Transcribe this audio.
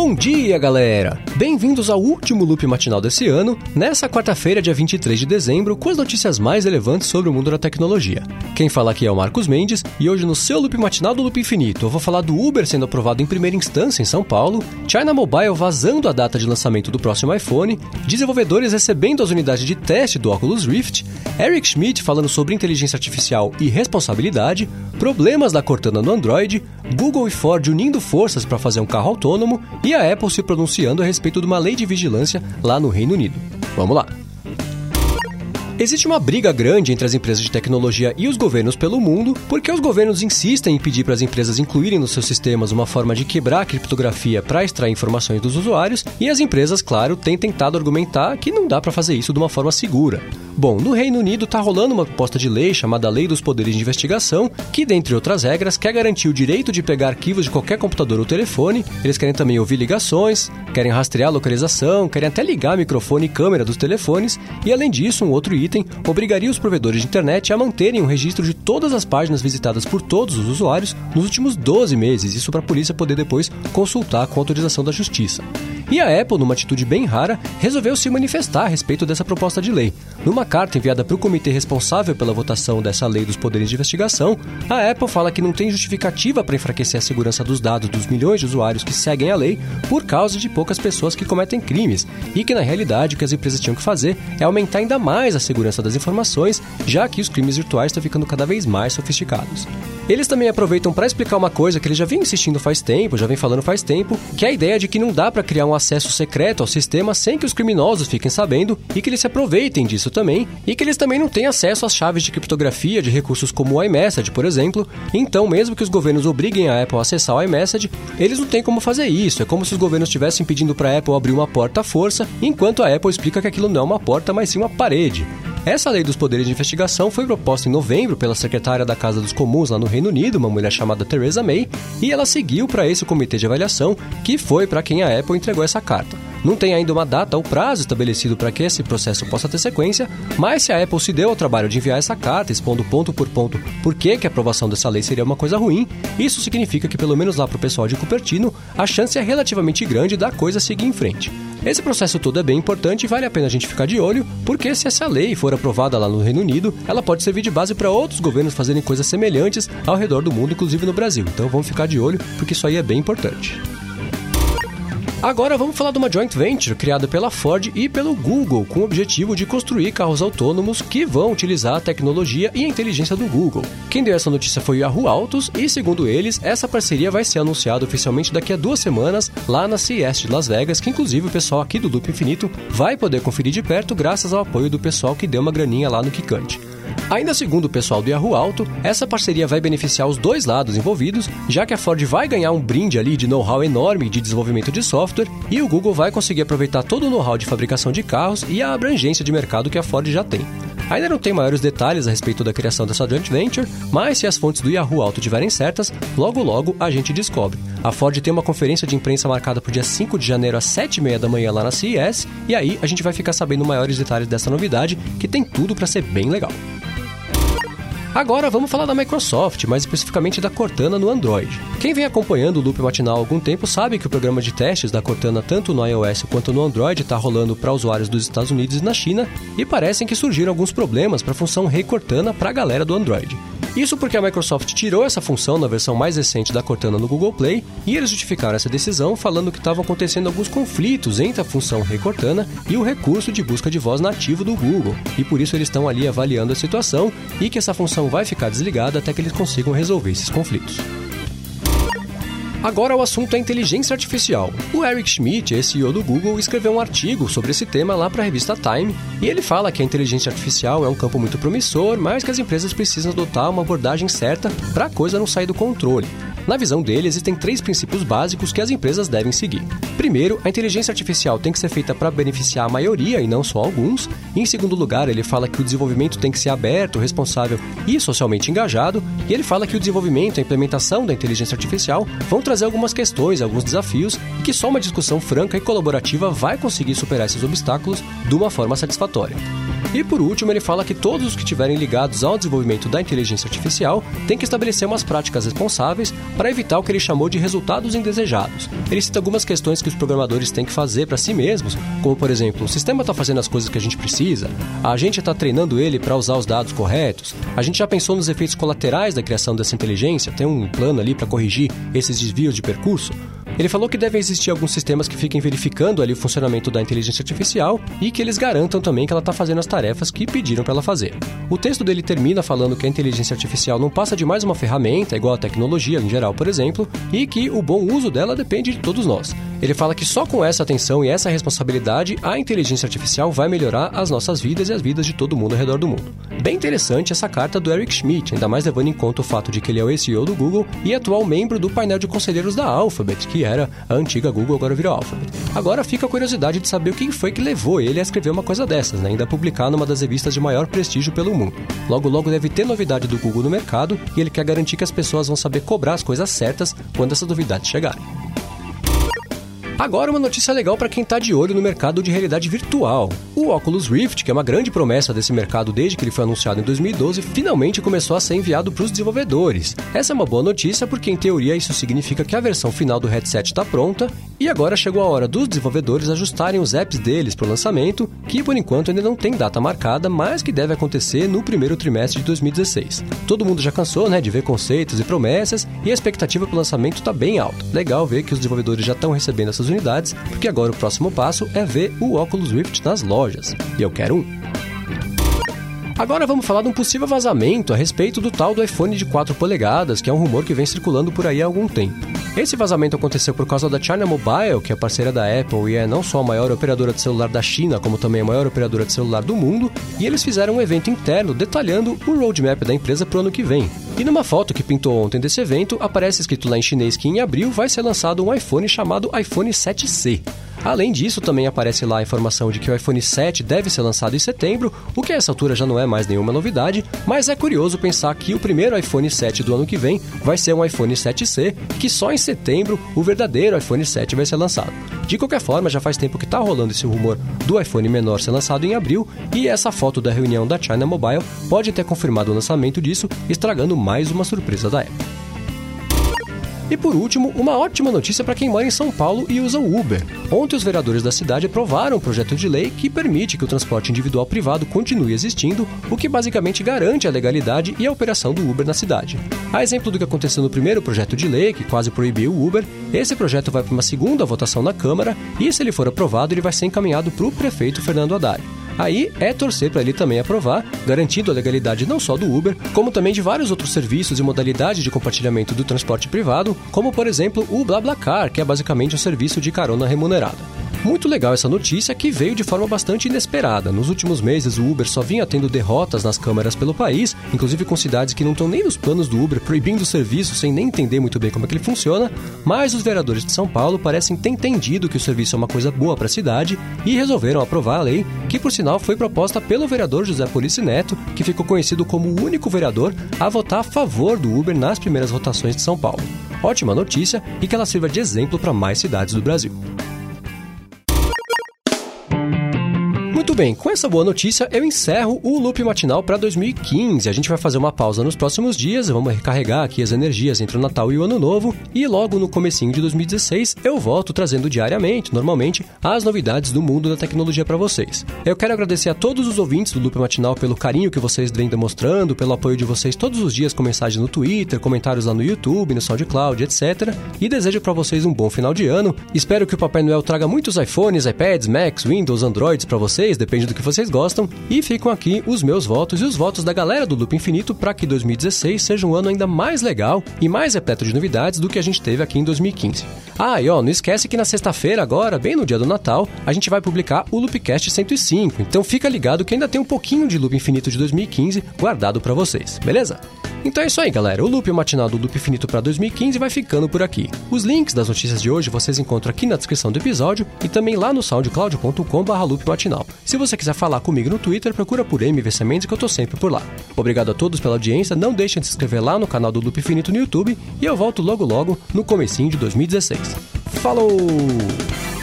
Bom dia, galera! Bem-vindos ao último loop matinal desse ano, nessa quarta-feira, dia 23 de dezembro, com as notícias mais relevantes sobre o mundo da tecnologia. Quem fala aqui é o Marcos Mendes, e hoje no seu loop matinal do Loop Infinito, eu vou falar do Uber sendo aprovado em primeira instância em São Paulo, China Mobile vazando a data de lançamento do próximo iPhone, desenvolvedores recebendo as unidades de teste do Oculus Rift, Eric Schmidt falando sobre inteligência artificial e responsabilidade, problemas da Cortana no Android, Google e Ford unindo forças para fazer um carro autônomo e a Apple se pronunciando a respeito de uma lei de vigilância lá no Reino Unido. Vamos lá! Existe uma briga grande entre as empresas de tecnologia e os governos pelo mundo, porque os governos insistem em pedir para as empresas incluírem nos seus sistemas uma forma de quebrar a criptografia para extrair informações dos usuários, e as empresas, claro, têm tentado argumentar que não dá para fazer isso de uma forma segura. Bom, no Reino Unido está rolando uma proposta de lei chamada Lei dos Poderes de Investigação, que, dentre outras regras, quer garantir o direito de pegar arquivos de qualquer computador ou telefone. Eles querem também ouvir ligações, querem rastrear a localização, querem até ligar microfone e câmera dos telefones, e além disso, um outro item obrigaria os provedores de internet a manterem um registro de todas as páginas visitadas por todos os usuários nos últimos 12 meses, isso para a polícia poder depois consultar com autorização da justiça. E a Apple, numa atitude bem rara, resolveu se manifestar a respeito dessa proposta de lei. Numa carta enviada para o comitê responsável pela votação dessa lei dos poderes de investigação, a Apple fala que não tem justificativa para enfraquecer a segurança dos dados dos milhões de usuários que seguem a lei por causa de poucas pessoas que cometem crimes, e que na realidade o que as empresas tinham que fazer é aumentar ainda mais a segurança das informações, já que os crimes virtuais estão ficando cada vez mais sofisticados. Eles também aproveitam para explicar uma coisa que eles já vêm insistindo faz tempo, já vem falando faz tempo, que é a ideia de que não dá para criar um acesso secreto ao sistema sem que os criminosos fiquem sabendo e que eles se aproveitem disso também, e que eles também não têm acesso às chaves de criptografia de recursos como o iMessage, por exemplo. Então, mesmo que os governos obriguem a Apple a acessar o iMessage, eles não têm como fazer isso. É como se os governos estivessem pedindo para a Apple abrir uma porta à força, enquanto a Apple explica que aquilo não é uma porta, mas sim uma parede. Essa lei dos poderes de investigação foi proposta em novembro pela secretária da Casa dos Comuns lá no Reino Unido, uma mulher chamada Theresa May, e ela seguiu para esse comitê de avaliação, que foi para quem a Apple entregou essa carta. Não tem ainda uma data ou prazo estabelecido para que esse processo possa ter sequência, mas se a Apple se deu ao trabalho de enviar essa carta, expondo ponto por ponto por que a aprovação dessa lei seria uma coisa ruim, isso significa que pelo menos lá para o pessoal de Cupertino, a chance é relativamente grande da coisa seguir em frente. Esse processo todo é bem importante e vale a pena a gente ficar de olho, porque se essa lei for aprovada lá no Reino Unido, ela pode servir de base para outros governos fazerem coisas semelhantes ao redor do mundo, inclusive no Brasil. Então vamos ficar de olho, porque isso aí é bem importante. Agora vamos falar de uma joint venture criada pela Ford e pelo Google, com o objetivo de construir carros autônomos que vão utilizar a tecnologia e a inteligência do Google. Quem deu essa notícia foi o Yahoo Autos e, segundo eles, essa parceria vai ser anunciada oficialmente daqui a 2 semanas lá na CES de Las Vegas, que inclusive o pessoal aqui do Loop Infinito vai poder conferir de perto graças ao apoio do pessoal que deu uma graninha lá no Kikante. Ainda segundo o pessoal do Yahoo Auto, essa parceria vai beneficiar os dois lados envolvidos, já que a Ford vai ganhar um brinde ali de know-how enorme de desenvolvimento de software e o Google vai conseguir aproveitar todo o know-how de fabricação de carros e a abrangência de mercado que a Ford já tem. Ainda não tem maiores detalhes a respeito da criação dessa joint venture, mas se as fontes do Yahoo Auto estiverem certas, logo a gente descobre. A Ford tem uma conferência de imprensa marcada para o dia 5 de janeiro às 7h30 da manhã lá na CES, e aí a gente vai ficar sabendo maiores detalhes dessa novidade, que tem tudo para ser bem legal. Agora vamos falar da Microsoft, mais especificamente da Cortana no Android. Quem vem acompanhando o Loop Matinal há algum tempo sabe que o programa de testes da Cortana tanto no iOS quanto no Android está rolando para usuários dos Estados Unidos e na China, e parecem que surgiram alguns problemas para a função Hey Cortana para a galera do Android. Isso porque a Microsoft tirou essa função na versão mais recente da Cortana no Google Play, e eles justificaram essa decisão falando que estavam acontecendo alguns conflitos entre a função Hey Cortana e o recurso de busca de voz nativo do Google, e por isso eles estão ali avaliando a situação e que essa função vai ficar desligada até que eles consigam resolver esses conflitos. Agora o assunto é inteligência artificial. O Eric Schmidt, CEO do Google, escreveu um artigo sobre esse tema lá para a revista Time, e ele fala que a inteligência artificial é um campo muito promissor, mas que as empresas precisam adotar uma abordagem certa para a coisa não sair do controle. Na visão dele, existem 3 princípios básicos que as empresas devem seguir. Primeiro, a inteligência artificial tem que ser feita para beneficiar a maioria e não só alguns. E, em segundo lugar, ele fala que o desenvolvimento tem que ser aberto, responsável e socialmente engajado. E ele fala que o desenvolvimento e a implementação da inteligência artificial vão trazer algumas questões, alguns desafios, e que só uma discussão franca e colaborativa vai conseguir superar esses obstáculos de uma forma satisfatória. E por último, ele fala que todos os que estiverem ligados ao desenvolvimento da inteligência artificial têm que estabelecer umas práticas responsáveis para evitar o que ele chamou de resultados indesejados. Ele cita algumas questões que os programadores têm que fazer para si mesmos, como por exemplo, o sistema está fazendo as coisas que a gente precisa, a gente está treinando ele para usar os dados corretos, a gente já pensou nos efeitos colaterais da criação dessa inteligência, tem um plano ali para corrigir esses desvios de percurso. Ele falou que devem existir alguns sistemas que fiquem verificando ali o funcionamento da inteligência artificial e que eles garantam também que ela está fazendo as tarefas que pediram para ela fazer. O texto dele termina falando que a inteligência artificial não passa de mais uma ferramenta, igual a tecnologia em geral, por exemplo, e que o bom uso dela depende de todos nós. Ele fala que só com essa atenção e essa responsabilidade, a inteligência artificial vai melhorar as nossas vidas e as vidas de todo mundo ao redor do mundo. Bem interessante essa carta do Eric Schmidt, ainda mais levando em conta o fato de que ele é o CEO do Google e atual membro do painel de conselheiros da Alphabet, que era a antiga Google, agora virou Alphabet. Agora fica a curiosidade de saber o que foi que levou ele a escrever uma coisa dessas, né? Ainda publicar numa das revistas de maior prestígio pelo mundo. Logo logo deve ter novidade do Google no mercado e ele quer garantir que as pessoas vão saber cobrar as coisas certas quando essa novidade chegar. Agora uma notícia legal para quem está de olho no mercado de realidade virtual. O Oculus Rift, que é uma grande promessa desse mercado desde que ele foi anunciado em 2012, finalmente começou a ser enviado para os desenvolvedores. Essa é uma boa notícia porque, em teoria, isso significa que a versão final do headset está pronta e agora chegou a hora dos desenvolvedores ajustarem os apps deles para o lançamento, que por enquanto ainda não tem data marcada, mas que deve acontecer no primeiro trimestre de 2016. Todo mundo já cansou, né, de ver conceitos e promessas e a expectativa para o lançamento está bem alta. Legal ver que os desenvolvedores já estão recebendo essas unidades, porque agora o próximo passo é ver o Oculus Rift nas lojas. E eu quero um. Agora vamos falar de um possível vazamento a respeito do tal do iPhone de 4 polegadas, que é um rumor que vem circulando por aí há algum tempo. Esse vazamento aconteceu por causa da China Mobile, que é parceira da Apple e é não só a maior operadora de celular da China, como também a maior operadora de celular do mundo, e eles fizeram um evento interno detalhando o roadmap da empresa para o ano que vem. E numa foto que pintou ontem desse evento, aparece escrito lá em chinês que em abril vai ser lançado um iPhone chamado iPhone 7C. Além disso, também aparece lá a informação de que o iPhone 7 deve ser lançado em setembro, o que a essa altura já não é mais nenhuma novidade, mas é curioso pensar que o primeiro iPhone 7 do ano que vem vai ser um iPhone 7C, que só em setembro o verdadeiro iPhone 7 vai ser lançado. De qualquer forma, já faz tempo que está rolando esse rumor do iPhone menor ser lançado em abril, e essa foto da reunião da China Mobile pode ter confirmado o lançamento disso, estragando mais uma surpresa da Apple. E por último, uma ótima notícia para quem mora em São Paulo e usa o Uber. Ontem os vereadores da cidade aprovaram um projeto de lei que permite que o transporte individual privado continue existindo, o que basicamente garante a legalidade e a operação do Uber na cidade. A exemplo do que aconteceu no primeiro projeto de lei, que quase proibiu o Uber, esse projeto vai para uma segunda votação na Câmara e, se ele for aprovado, ele vai ser encaminhado para o prefeito Fernando Haddad. Aí é torcer para ele também aprovar, garantindo a legalidade não só do Uber, como também de vários outros serviços e modalidades de compartilhamento do transporte privado, como por exemplo o BlaBlaCar, que é basicamente um serviço de carona remunerada. Muito legal essa notícia, que veio de forma bastante inesperada. Nos últimos meses, o Uber só vinha tendo derrotas nas câmaras pelo país, inclusive com cidades que não estão nem nos planos do Uber, proibindo o serviço sem nem entender muito bem como é que ele funciona, mas os vereadores de São Paulo parecem ter entendido que o serviço é uma coisa boa para a cidade e resolveram aprovar a lei, que por sinal foi proposta pelo vereador José Polici Neto, que ficou conhecido como o único vereador a votar a favor do Uber nas primeiras votações de São Paulo. Ótima notícia e que ela sirva de exemplo para mais cidades do Brasil. Muito bem, com essa boa notícia eu encerro o Loop Matinal para 2015. A gente vai fazer uma pausa nos próximos dias, vamos recarregar aqui as energias entre o Natal e o Ano Novo, e logo no comecinho de 2016 eu volto trazendo diariamente, normalmente, as novidades do mundo da tecnologia para vocês. Eu quero agradecer a todos os ouvintes do Loop Matinal pelo carinho que vocês vêm demonstrando, pelo apoio de vocês todos os dias com mensagens no Twitter, comentários lá no YouTube, no SoundCloud, etc. E desejo para vocês um bom final de ano. Espero que o Papai Noel traga muitos iPhones, iPads, Macs, Windows, Androids para vocês, depende do que vocês gostam, e ficam aqui os meus votos e os votos da galera do Loop Infinito para que 2016 seja um ano ainda mais legal e mais repleto de novidades do que a gente teve aqui em 2015. Ah, e não esquece que na sexta-feira agora, bem no dia do Natal, a gente vai publicar o Loopcast 105, então fica ligado que ainda tem um pouquinho de Loop Infinito de 2015 guardado para vocês, beleza? Então é isso aí, galera. O Loop Matinal do Loop Infinito para 2015 vai ficando por aqui. Os links das notícias de hoje vocês encontram aqui na descrição do episódio e também lá no soundcloud.com/loopmatinal. Se você quiser falar comigo no Twitter, procura por MVC Mendes, que eu tô sempre por lá. Obrigado a todos pela audiência, não deixem de se inscrever lá no canal do Loop Infinito no YouTube e eu volto logo no comecinho de 2016. Falou!